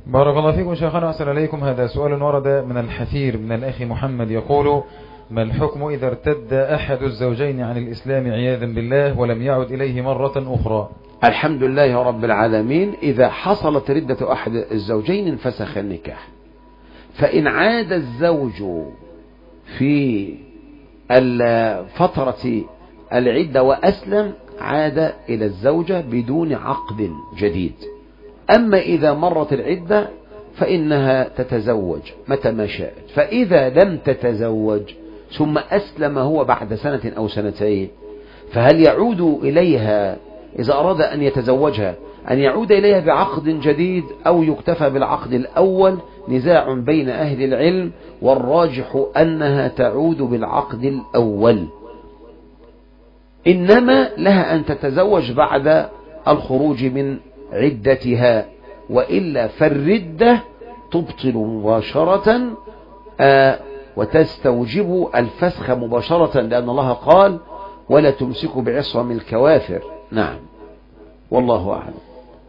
بارك الله فيكم شيخنا، أسأل عليكم. هذا سؤال ورد من الحثير من الأخ محمد، يقول: ما الحكم إذا ارتد أحد الزوجين عن الإسلام عياذا بالله ولم يعد إليه مرة أخرى؟ الحمد لله رب العالمين. إذا حصلت ردة أحد الزوجين انفسخ النكاح. فإن عاد الزوج في فترة العدة وأسلم عاد إلى الزوجة بدون عقد جديد. أما إذا مرت العدة فإنها تتزوج متى ما شاءت. فإذا لم تتزوج ثم أسلم هو بعد سنة أو سنتين، فهل يعود إليها إذا أراد أن يتزوجها أن يعود إليها بعقد جديد أو يكتفى بالعقد الأول؟ نزاع بين أهل العلم، والراجح أنها تعود بالعقد الأول، إنما لها أن تتزوج بعد الخروج من عدتها، وإلا فالردة تبطل مباشرة وتستوجب الفسخ مباشرة، لأن الله قال: ولا تمسكوا بعصم الكوافر. نعم، والله أعلم.